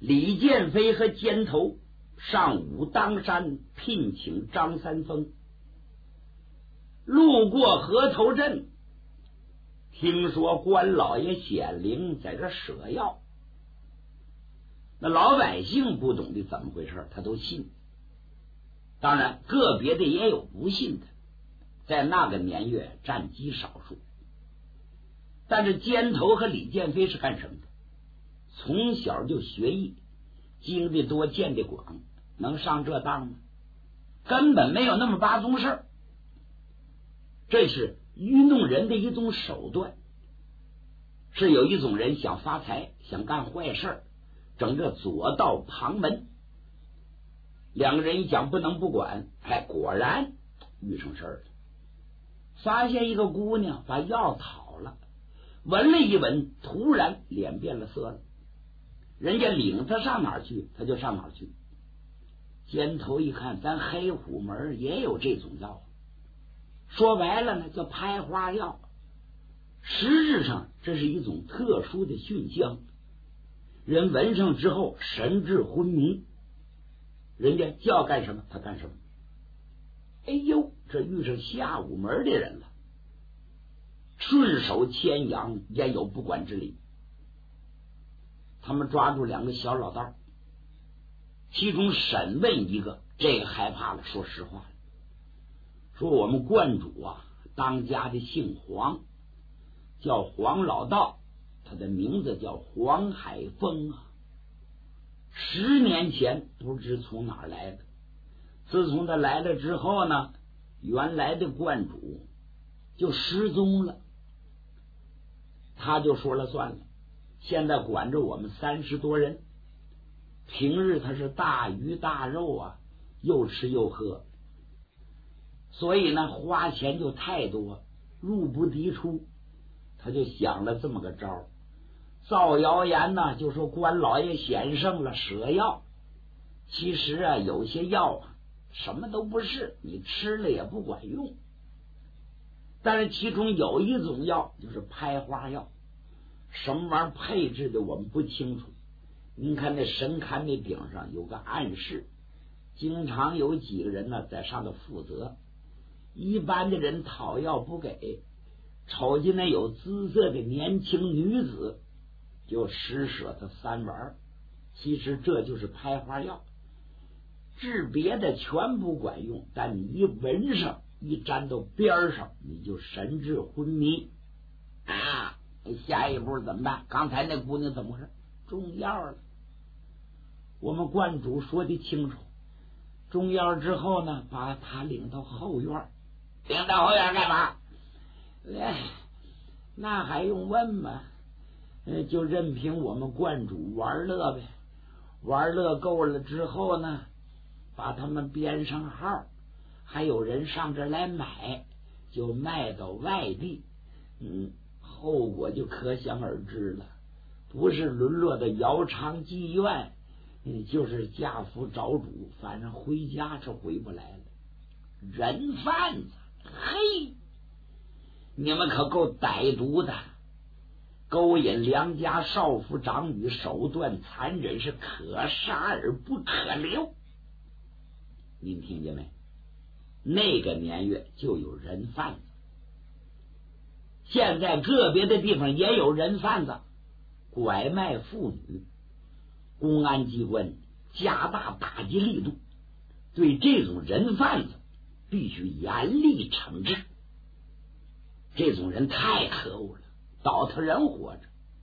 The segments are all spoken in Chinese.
李建飞和尖头上武当山聘请张三丰，路过河头镇，听说关老爷显灵在这舍药，那老百姓不懂得怎么回事，他都信。当然个别的也有不信的，在那个年月占极少数。但是尖头和李建飞是干什么的？从小就学艺，经的多见的广，能上这当吗？根本没有那么八宗事儿。这是愚弄人的一种手段，是有一种人想发财，想干坏事，整个左道旁门。两个人一讲不能不管，果然遇上事儿了。发现一个姑娘把药讨了，闻了一闻，突然脸变了色了。人家领他上哪儿去，他就上哪儿去。尖头一看，咱黑虎门也有这种药，说白了呢，叫拍花药。实质上这是一种特殊的熏香，人闻上之后神志昏迷，人家叫干什么他干什么。哎呦，这遇上下午门的人了，顺手牵羊也有不管之理。他们抓住两个小老道，其中审问一个，这个害怕了，说实话了，说我们观主啊，当家的姓黄，叫黄老道，他的名字叫黄海峰啊。10年前不知从哪儿来的，自从他来了之后呢，原来的观主就失踪了，他就说了算了，现在管着我们30多人，平日他是大鱼大肉啊，又吃又喝，所以呢花钱就太多，入不敌出。他就想了这么个招，造谣言呢，就说关老爷显圣了，舍药。其实啊，有些药啊什么都不是，你吃了也不管用。但是其中有一种药就是拍花药，什么玩意儿配置的我们不清楚。您看那神龛那顶上有个暗示，经常有几个人呢在上头负责，一般的人讨药不给，瞅见那有姿色的年轻女子就施舍他3丸。其实这就是拍花药，治别的全不管用，但你一闻上，一沾到边上，你就神志昏迷啊！下一步怎么办？刚才那姑娘怎么回事？中药了。我们观主说的清楚，中药之后呢，把他领到后院。领到后院干嘛？那还用问吗？就任凭我们观主玩乐呗。玩乐够了之后呢，把他们编上号，还有人上这来买，就卖到外地。后果就可想而知了，不是沦落的窑厂妓院，就是嫁夫找主，反正回家是回不来了。人贩子，嘿，你们可够歹毒的，勾引良家少妇长女，手段残忍，是可杀而不可留。您听见没？那个年月就有人贩子，现在个别的地方也有人贩子拐卖妇女，公安机关加大打击力度，对这种人贩子必须严厉惩治。这种人太可恶了，倒腾人活着。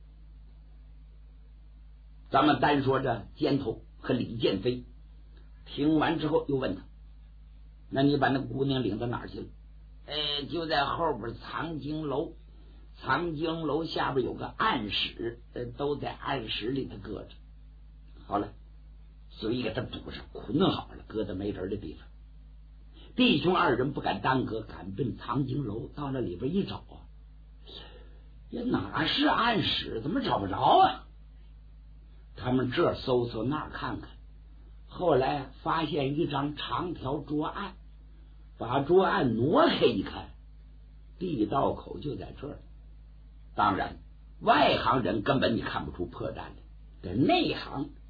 咱们单说这尖头和李建飞，听完之后又问他，那你把那姑娘领到哪儿去了？就在后边藏经楼，藏经楼下边有个暗室，都在暗室里头搁着。好了，嘴给他堵上，捆好了，搁在没人的地方。弟兄2人不敢耽搁，赶奔藏经楼。到那里边一找啊，也哪是暗室，怎么找不着啊？他们这搜搜那看看，后来发现一张长条桌案，把桌案挪开一看，地道口就在这儿。当然外行人根本你看不出破绽来，这内行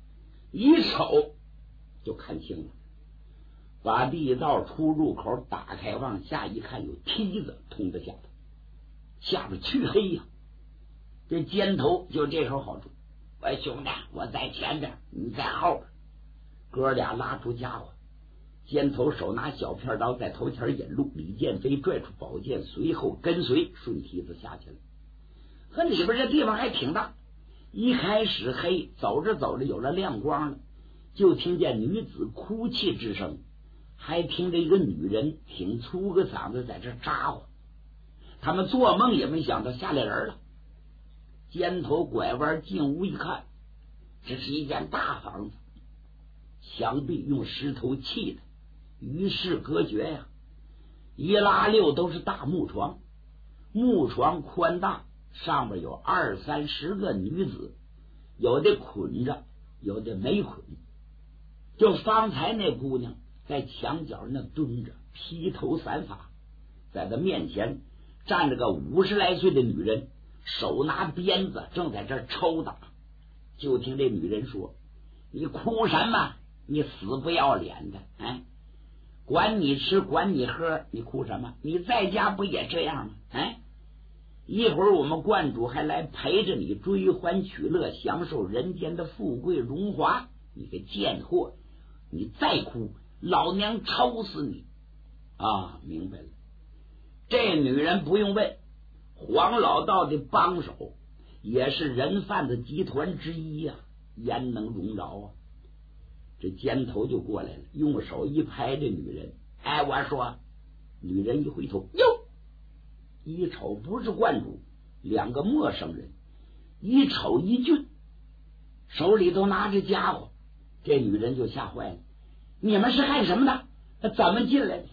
一瞅就看清了，把地道出入口打开，往下一看，有梯子通到下头，下边黢黑呀。这尖头就这手好处，喂，兄弟，我在前边，你在后边。哥俩拉出家伙，尖头手拿小片刀在头前引路，李建飞拽出宝剑，随后跟随，顺梯子下去了。和里边这地方还挺大，一开始黑，走着走着有了亮光了，就听见女子哭泣之声，还听着一个女人挺粗个嗓子在这咋呼。他们做梦也没想到下来人了。尖头拐弯进屋一看，这是一间大房子，墙壁用石头砌的，与世隔绝呀。一拉六都是大木床，木床宽大，上面有20-30个女子，有的捆着，有的没捆。就方才那姑娘在墙角那蹲着，披头散发，在她面前站着个50来岁的女人，手拿鞭子正在这抽打。就听这女人说：“你哭什么？你死不要脸的！哎，管你吃，管你喝，你哭什么？你在家不也这样吗？哎，一会儿我们观主还来陪着你追欢取乐，享受人间的富贵荣华。你个贱货，你再哭，老娘抽死你！”啊，明白了。这女人不用问，黄老道的帮手，也是人贩子集团之一呀，焉能容饶啊？这尖头就过来了，用手一拍这女人。哎，我说，女人一回头，哟，一瞅不是观主，两个陌生人，一瞅一俊，手里都拿着家伙。这女人就吓坏了，你们是干什么的？怎么进来的？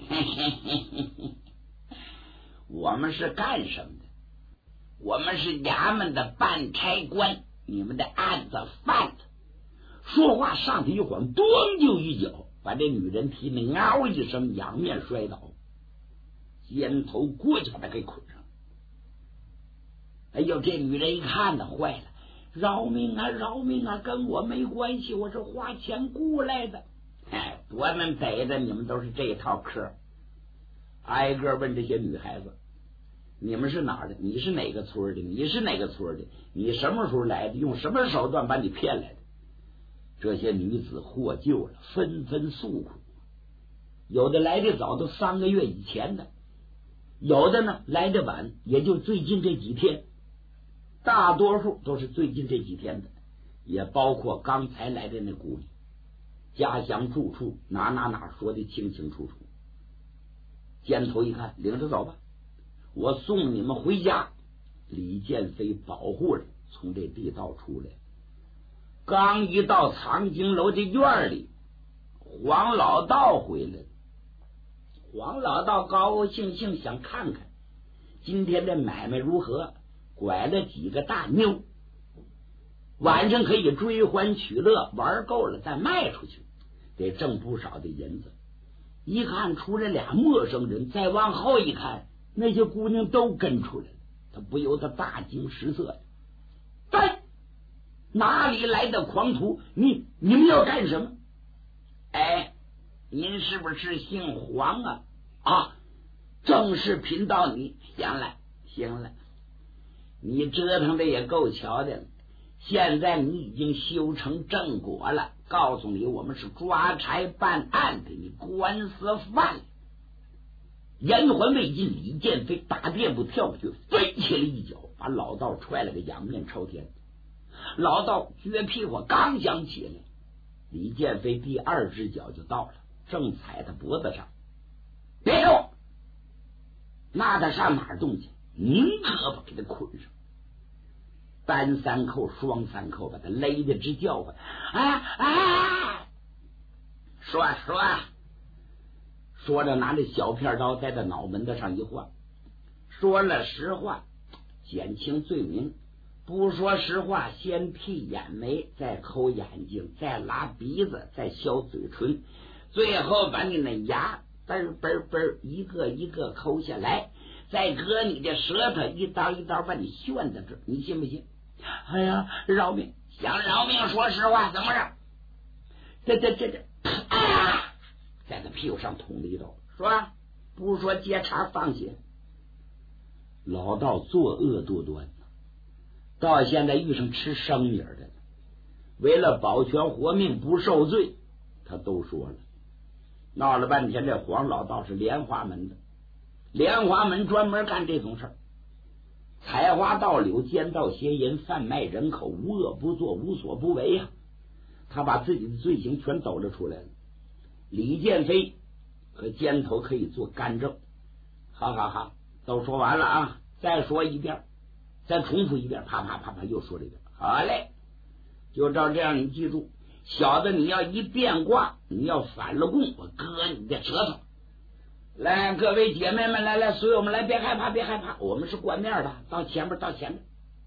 我们是干什么的？我们是衙门的办差官，你们的案子犯了。说话上去一晃，咚就一脚把这女人踢得嗷一声，仰面摔倒。尖头过去把她给捆上。哎呦，这女人一看呢，坏了，饶命啊，饶命啊，跟我没关系，我是花钱雇来的。哎，我们逮的你们都是这套嗑。挨个问这些女孩子，你们是哪儿的？你是哪个村的？你是哪个村的？你什么时候来的？用什么手段把你骗来的？这些女子获救了，纷纷诉苦。有的来的早，都3个月以前的；有的呢来的晚，也就最近这几天。大多数都是最近这几天的，也包括刚才来的那姑娘，家乡住处哪说的清清楚楚。尖头一看，领着走吧，我送你们回家。李建飞保护着从这地道出来，刚一到藏经楼的院里，黄老道回来了。黄老道高高兴兴想看看今天的买卖如何，拐了几个大妞，晚上可以追欢取乐，玩够了再卖出去，得挣不少的银子。一看出来俩陌生人，再往后一看，那些姑娘都跟出来了，他不由得大惊失色。哎，哪里来的狂徒？你们要干什么？哎，您是不是姓黄啊？啊，正是贫道你。行了，你折腾的也够瞧的了。现在你已经修成正果了，告诉你，我们是抓差办案的，你官司犯了。言还未尽，李建飞打垫步跳过去，飞起了一脚，把老道踹了个仰面朝天。老道撅屁股刚想起来，李建飞第2只脚就到了，正踩他脖子上。别动！那他上哪儿动去？拧胳膊给他捆上，单3扣双3扣，把他勒得直叫唤。说着拿着小片刀在他脑门子上一晃，说了实话减轻罪名，不说实话先剃眼眉，再抠眼睛，再拉鼻子，再削嘴唇，最后把你那牙嘣一个一个抠下来，再割你的舌头，一刀一刀把你旋在这，你信不信？哎呀，饶命！想饶命说实话，怎么着？ 这啊，在他屁股上捅了一刀，说不是说接茬放血。老道作恶多端，到现在遇上吃生米的，为了保全活命不受罪，他都说了。闹了半天，这黄老道是莲花门的，莲花门专门干这种事儿，采花盗柳、奸盗邪淫、贩卖人口，无恶不作，无所不为啊！他把自己的罪行全抖了出来了。李建飞和奸头可以做干政。好好好，都说完了啊！再说一遍，再重复一遍，啪啪啪啪又说了一遍。好嘞，就照这样，你记住，小的你要一变卦，你要反了供，我割你的舌头。来，各位姐妹们，来，所以我们来，别害怕，别害怕，我们是冠面的，到前面，到前面。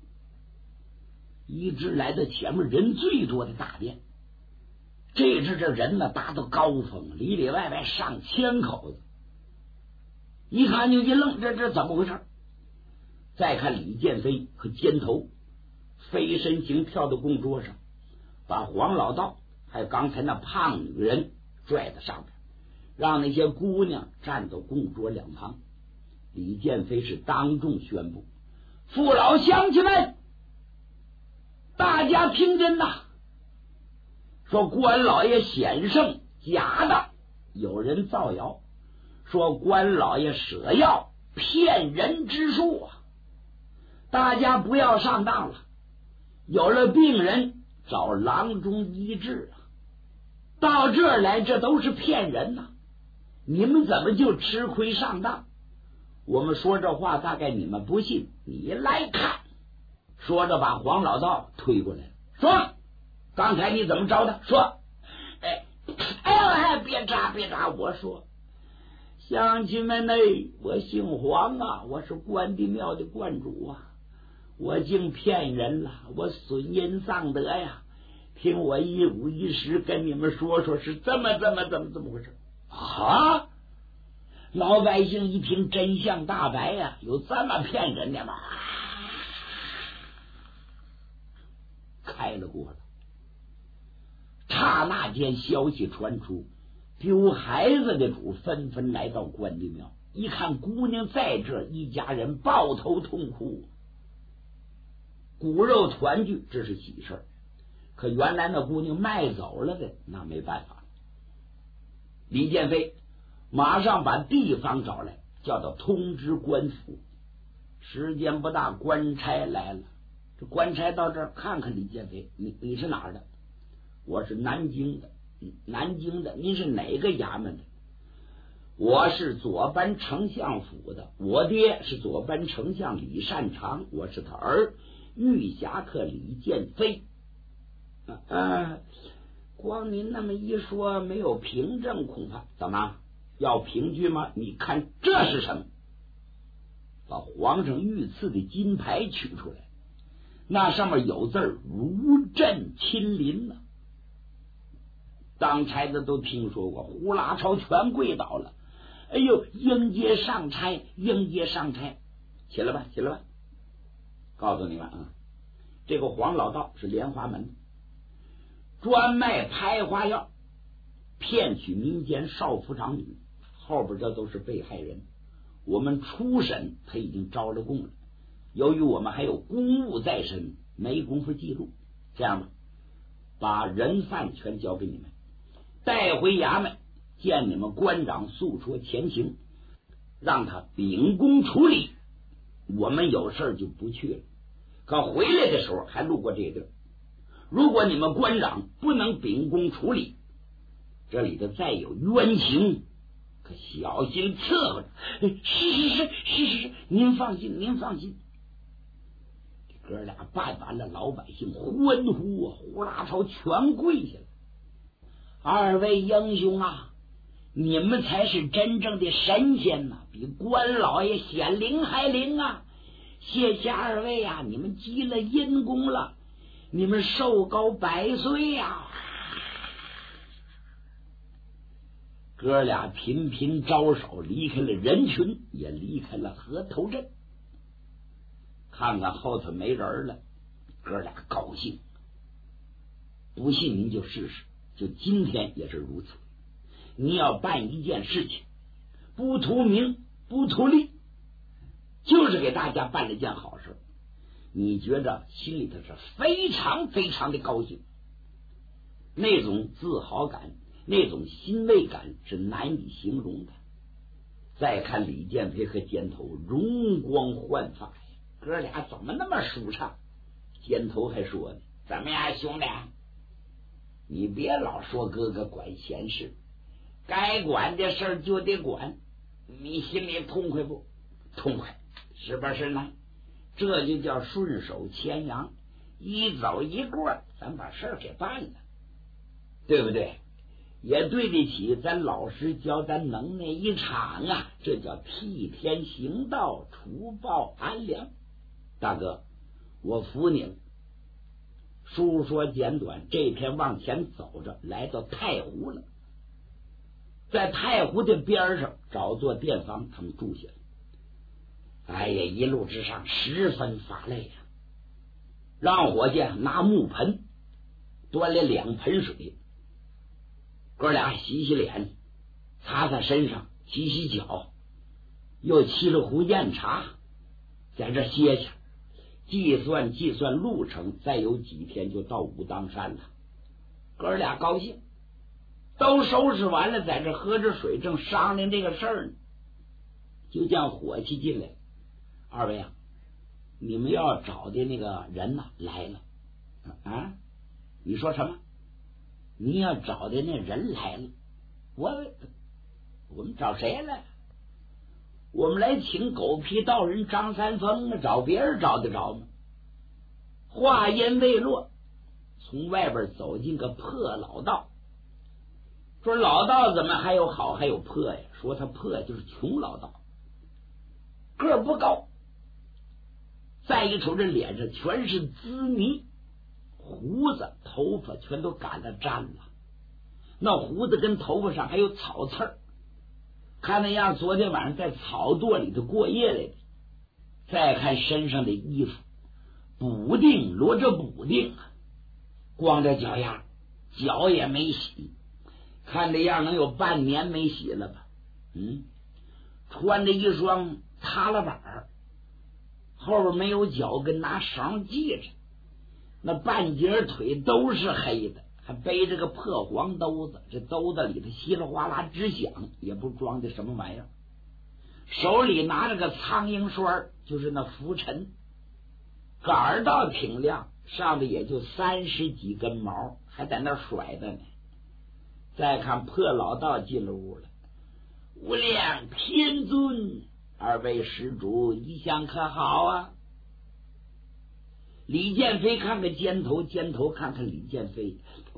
一直来到前面人最多的大殿，这人呢达到高峰，里里外外上千口子。一看就一愣，这怎么回事？再看李建飞和奸头飞身行跳到供桌上，把黄老道还有刚才那胖女人拽到上边，让那些姑娘站到供桌两旁。李建飞是当众宣布：父老乡亲们，大家听真呐！说关老爷显圣假的，有人造谣说关老爷舍药骗人之术啊！大家不要上当了，有了病人找郎中医治啊！到这儿来，这都是骗人呐！你们怎么就吃亏上当？我们说这话大概你们不信，你来看。说着把黄老道推过来了，说刚才你怎么着的？说别扎！我说乡亲们呢，我姓黄啊，我是关帝庙的观主啊，我竟骗人了，我损阴丧德呀！听我一五一十跟你们说是怎么回事啊！老百姓一听真相大白呀，有这么骗人的吗？开了锅了。刹那间消息传出，丢孩子的主纷纷来到关帝庙，一看姑娘在这，一家人抱头痛哭。骨肉团聚，这是喜事，可原来那姑娘卖走了的，那没办法。李建飞马上把地方找来，叫到通知官府。时间不大，官差来了。这官差到这儿看看李建飞，你是哪儿的？我是南京的。南京的，您是哪个衙门的？我是左班丞相府的，我爹是左班丞相李善长，我是他儿御侠客李建飞。光您那么一说，没有凭证，恐怕怎么要凭据吗？你看这是什么？把皇上御赐的金牌取出来，那上面有字如朕亲临了。当差的都听说过，呼啦超全跪倒了。哎呦，迎接上差，迎接上差，起来吧，起来吧！告诉你们啊，这个黄老道是莲花门，专卖拍花药，骗取民间少妇长女，后边这都是被害人。我们初审他已经招了供了，由于我们还有公务在身，没工夫记录。这样吧，把人犯全交给你们，带回衙门见你们官长诉说前情，让他秉公处理。我们有事就不去了，可回来的时候还路过这地儿。如果你们官长不能秉公处理，这里头再有冤情，可小心伺候着。是，您放心，您放心。哥俩办完了，老百姓欢呼啊，呼啦超全跪下了。二位英雄啊，你们才是真正的神仙呐，比关老爷显灵还灵啊！谢谢二位啊，你们积了阴功了，你们寿高100岁呀！哥俩频频招手，离开了人群，也离开了河头镇。看看后头没人了，哥俩高兴。不信您就试试， 就今天也是如此。你要办一件事情，不图名不图利，就是给大家办了件好事，你觉得心里头是非常非常的高兴，那种自豪感，那种欣慰感是难以形容的。再看李建飞和尖头容光焕发呀，哥俩怎么那么舒畅？尖头还说呢，怎么样兄弟，你别老说哥哥管闲事，该管的事就得管，你心里痛快不？痛快，是不是呢？这就叫顺手牵羊，一走一过，咱把事儿给办了，对不对？也对得起咱老师教咱能耐一场啊，这叫替天行道，除暴安良。大哥，我服你了。书说简短，这天往前走着，来到太湖了。在太湖的边上找座店房，他们住下了。哎呀，一路之上十分乏累啊，让伙计拿木盆端了2盆水，哥俩洗洗脸，擦擦身上，洗洗脚，又沏了壶酽茶，在这歇下，计算路程，再有几天就到武当山了。哥俩高兴，都收拾完了，在这喝着水，正商量这个事儿呢，就叫伙计进来，二位啊，你们要找的那个人呢来了啊？你说什么？你要找的那人来了？我们找谁来？我们来请狗皮道人张三丰啊，找别人找得着吗？话音未落，从外边走进个破老道，说老道怎么还有好还有破呀？说他破就是穷老道，个儿不高，再一瞅这脸上全是滋泥，胡子头发全都赶了粘了，那胡子跟头发上还有草刺儿，看那样昨天晚上在草垛里头过夜来的。再看身上的衣服，补丁罗着补丁啊，光着脚丫，脚也没洗，看这样能有半年没洗了吧。穿着一双踏拉板，后边没有脚跟，拿绳系着，那半截腿都是黑的，还背着个破黄兜子，这兜子里头稀里哗啦直响，也不装的什么玩意儿。手里拿着个苍蝇栓，就是那浮尘，杆儿倒挺亮，上面也就30几根毛，还在那甩的呢。再看破老道进了屋了，无量天尊，二位施主一向可好啊？李建飞看看尖头，尖头看看李建飞，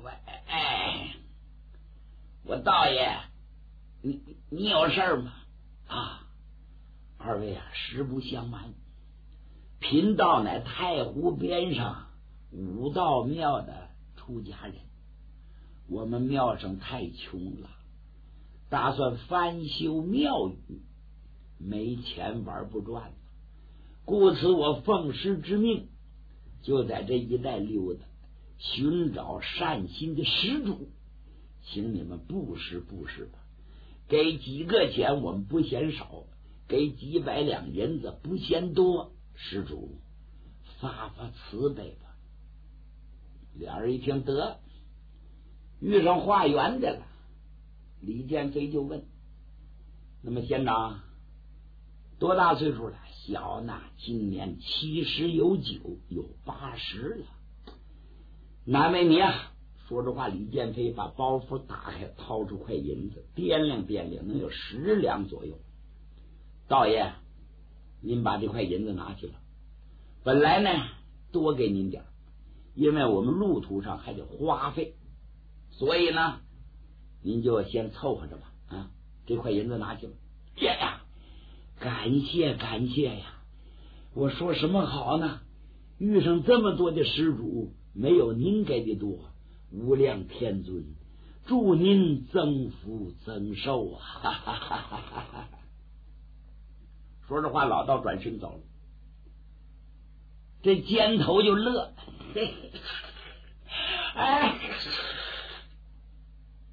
我道爷，你有事儿吗？啊，二位啊，实不相瞒，贫道乃太湖边上武道庙的出家人，我们庙上太穷了，打算翻修庙宇，没钱玩不转了，故此我奉师之命，就在这一带溜达，寻找善心的施主，请你们布施布施吧，给几个钱我们不嫌少，给几百两银子不嫌多，施主发发慈悲吧。俩人一听得遇上化缘的了，李建飞就问，那么县长多大岁数了？小呢，今年70有9，有80了。难为你啊！说着话，李建飞把包袱打开，掏出块银子，掂量掂量，能有10两左右。道爷，您把这块银子拿去了。本来呢，多给您点，因为我们路途上还得花费，所以呢，您就先凑合着吧。啊，这块银子拿去吧。爷呀！感谢感谢呀！我说什么好呢？遇上这么多的施主，没有您给的多。无量天尊，祝您增福增寿啊！哈哈哈哈哈哈。说这话，老道转身走了。这尖头就乐，哎，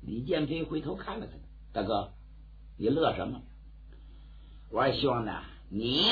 李建飞回头看了看，大哥，你乐什么？我说兄弟，你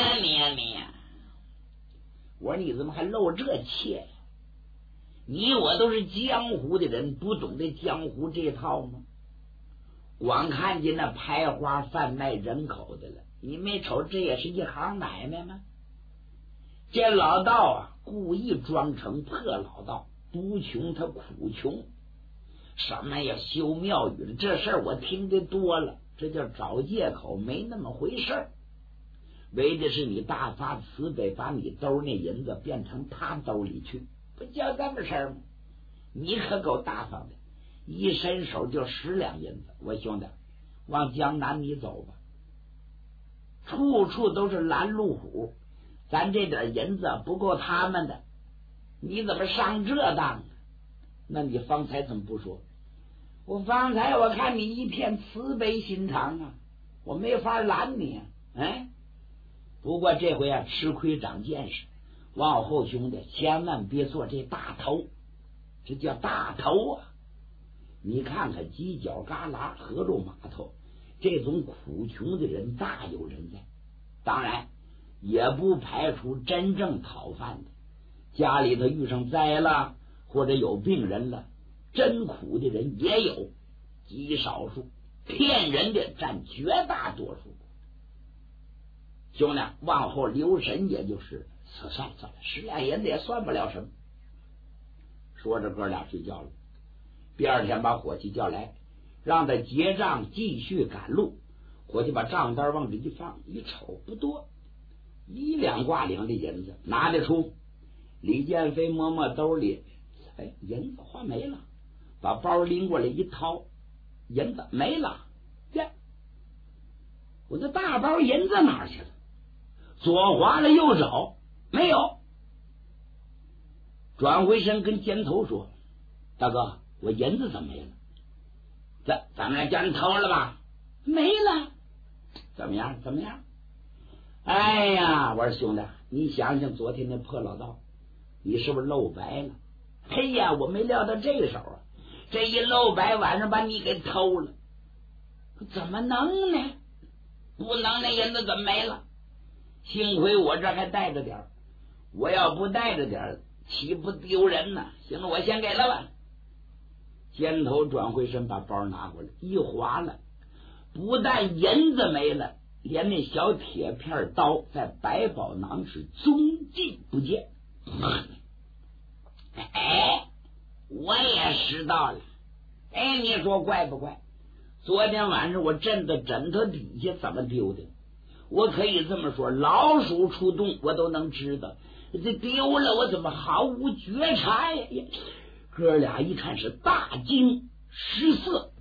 我说你怎么还露这怯？你我都是江湖的人，不懂得江湖这套吗？光看见那拍花贩卖人口的了，你没瞅这也是一行买卖吗？这老道啊，故意装成破老道，不穷他苦穷。什么呀，修庙宇的这事儿我听得多了，这叫找借口，没那么回事儿。为的是你大发慈悲，把你兜那银子变成他兜里去，不叫这么事儿吗？你可够大方的，一伸手就10两银子。我兄弟，往江南你走吧，处处都是拦路虎，咱这点银子不够他们的，你怎么上这当啊？那你方才怎么不说？我方才我看你一片慈悲心肠啊，我没法拦你啊。不过这回啊，吃亏长见识，往后兄弟千万别做这大头，这叫大头啊！你看看犄角旮旯、河路码头，这种苦穷的人大有人在。当然也不排除真正讨饭的，家里头遇上灾了，或者有病人了，真苦的人也有，极少数，骗人的占绝大多数。兄弟，往后留神，也就是算了，10两银子也算不了什么。说着哥俩睡觉了。第二天把伙计叫来，让他结账，继续赶路。伙计把账单往这一放，一瞅不多，1两挂领的银子拿得出。李建飞摸摸兜里，银子花没了，把包拎过来一掏，银子没了。我这大包银子哪儿去了？左划了右找，没有。转回身跟肩头说：“大哥，我银子怎么没了？咱们来叫人偷了吧？没了。怎么样？哎呀，我说兄弟，你想想昨天那破老道，你是不是露白了？哎呀，我没料到这手啊！这一露白，晚上把你给偷了。怎么能呢？不能，那银子怎么没了？幸亏我这还带着点，我要不带着点，岂不丢人呢？行了，我先给了吧。”肩头转回身把包拿过来，一划了，不但银子没了，连那小铁片刀在百宝囊是踪迹不见。我也知道了。你说怪不怪？昨天晚上我枕在枕头底下怎么丢的？我可以这么说，老鼠出洞我都能知道，这丢了我怎么毫无觉察呀？哥俩一看是大惊失色，